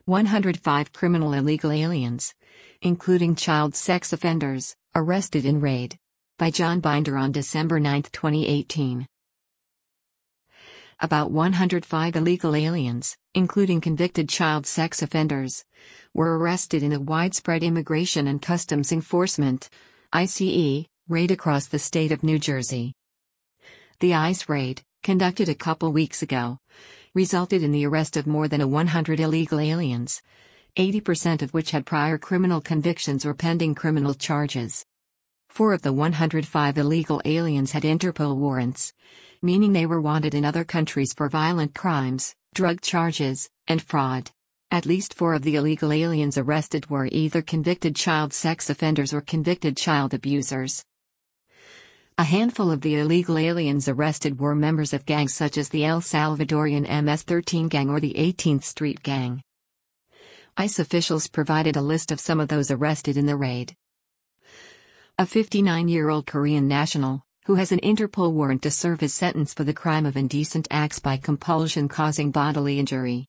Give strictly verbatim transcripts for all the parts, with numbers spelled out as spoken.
one hundred five criminal illegal aliens, including child sex offenders, arrested in raid. By John Binder on December ninth, twenty eighteen. About one hundred five illegal aliens, including convicted child sex offenders, were arrested in a widespread Immigration and Customs Enforcement (I C E) raid across the state of New Jersey. The ICE raid, conducted a couple weeks ago, resulted in the arrest of more than one hundred illegal aliens, eighty percent of which had prior criminal convictions or pending criminal charges. Four of the one hundred five illegal aliens had Interpol warrants, meaning they were wanted in other countries for violent crimes, drug charges, and fraud. At least four of the illegal aliens arrested were either convicted child sex offenders or convicted child abusers. A handful of the illegal aliens arrested were members of gangs such as the El Salvadorian M S thirteen gang or the eighteenth Street Gang. ICE officials provided a list of some of those arrested in the raid. A fifty-nine-year-old Korean national, who has an Interpol warrant to serve his sentence for the crime of indecent acts by compulsion causing bodily injury.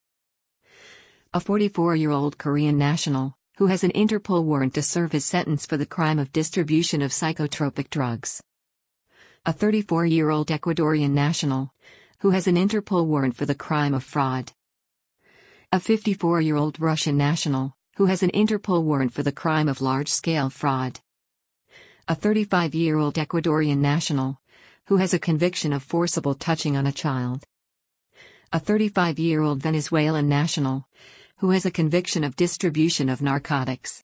A forty-four-year-old Korean national, who has an Interpol warrant to serve his sentence for the crime of distribution of psychotropic drugs. A thirty-four-year-old Ecuadorian national, who has an Interpol warrant for the crime of fraud. A fifty-four-year-old Russian national, who has an Interpol warrant for the crime of large-scale fraud. A thirty-five-year-old Ecuadorian national, who has a conviction of forcible touching on a child. A thirty-five-year-old Venezuelan national, who has a conviction of distribution of narcotics.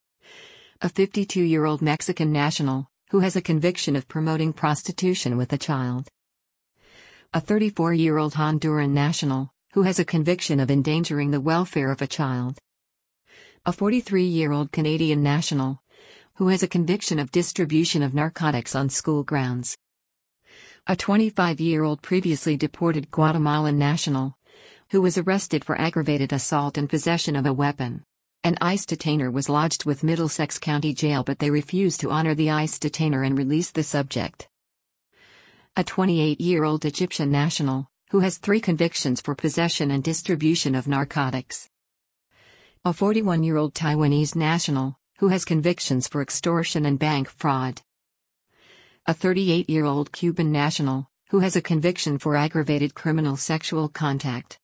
A fifty-two-year-old Mexican national, who has a conviction of promoting prostitution with a child. A thirty-four-year-old Honduran national, who has a conviction of endangering the welfare of a child. A forty-three-year-old Canadian national, who has a conviction of distribution of narcotics on school grounds. A twenty-five-year-old previously deported Guatemalan national, who was arrested for aggravated assault and possession of a weapon. An ICE detainer was lodged with Middlesex County Jail, but they refused to honor the ICE detainer and release the subject. A twenty-eight-year-old Egyptian national, who has three convictions for possession and distribution of narcotics. A forty-one-year-old Taiwanese national, who has convictions for extortion and bank fraud. A thirty-eight-year-old Cuban national, who has a conviction for aggravated criminal sexual contact.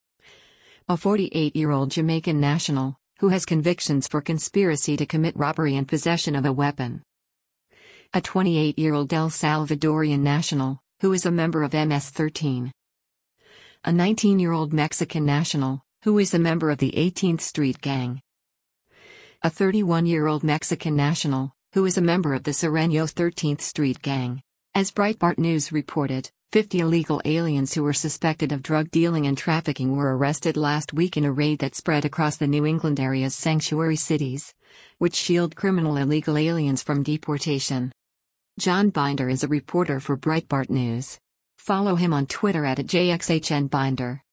A forty-eight-year-old Jamaican national, who has convictions for conspiracy to commit robbery and possession of a weapon. A twenty-eight-year-old El Salvadorian national, who is a member of M S thirteen. A nineteen-year-old Mexican national, who is a member of the eighteenth Street Gang. A thirty-one-year-old Mexican national, who is a member of the Sereno thirteenth Street Gang. As Breitbart News reported, fifty illegal aliens who were suspected of drug dealing and trafficking were arrested last week in a raid that spread across the New England area's sanctuary cities, which shield criminal illegal aliens from deportation. John Binder is a reporter for Breitbart News. Follow him on Twitter at J X H N Binder.